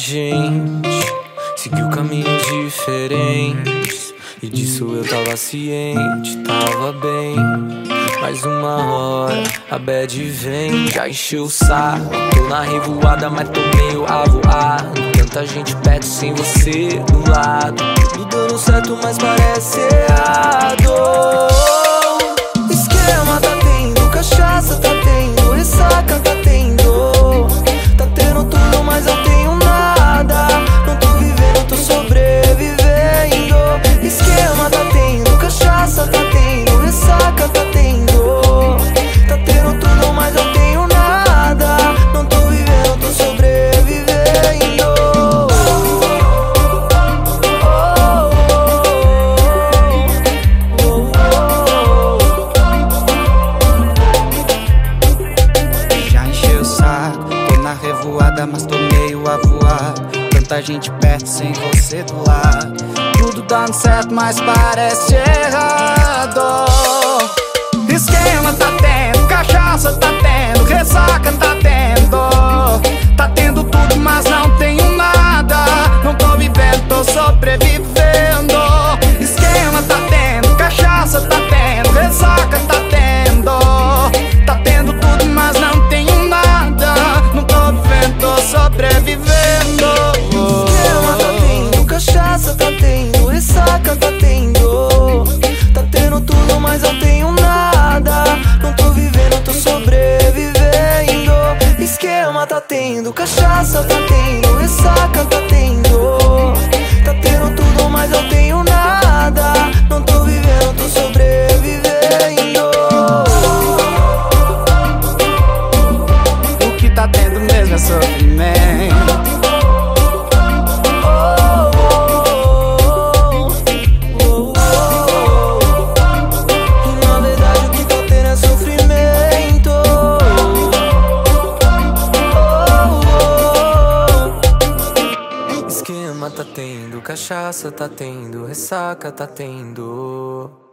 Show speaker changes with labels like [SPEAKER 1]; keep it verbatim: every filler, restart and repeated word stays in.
[SPEAKER 1] gente seguiu caminhos diferentes, e disso eu tava ciente, tava bem. Mais uma hora, a bad vem, já encheu o saco. Tô na revoada, mas tô meio avoado. Tanta gente perto sem você do lado. Tudo dando certo, mas parece errado. Esquema tá tendo, cachaça tá tendo, ressaca tá tendo. Tá tendo tudo, mas eu tenho nada. Não tô vivendo, tô sobrevivendo. Esquema tá tendo, cachaça tá tendo, ressaca tá tendo. Tá tendo tudo, mas eu tenho nada. Não tô vivendo, tô sobrevivendo.
[SPEAKER 2] Já encheu o saco, tô na revoada, mas tô meio avoado. Tanta gente perto sem você do lado. Tudo dando certo, mas parece errado. Esquema tá tendo, cachaça tá tendo, ressaca tá tendo. Tá tendo tudo, mas não tenho nada. Não tô vivendo, tô sobrevivendo. Esquema tá tendo, cachaça tá tendo, ressaca tá tendo. Tá tendo tudo, mas não tenho nada. Não tô vivendo, tô sobrevivendo.
[SPEAKER 1] Esquema tá tendo, cachaça tá tendo, ressaca tá tendo. Tá tendo tudo, mas eu tenho nada. Não tô vivendo, tô sobrevivendo. Esquema tá tendo, cachaça tá tendo, ressaca tá tendo. Tá tendo tudo, mas eu tenho nada. Não tô vivendo, tô sobrevivendo.
[SPEAKER 2] O que tá tendo mesmo é sofrimento.
[SPEAKER 1] Esquema tá tendo, cachaça tá tendo, ressaca tá tendo.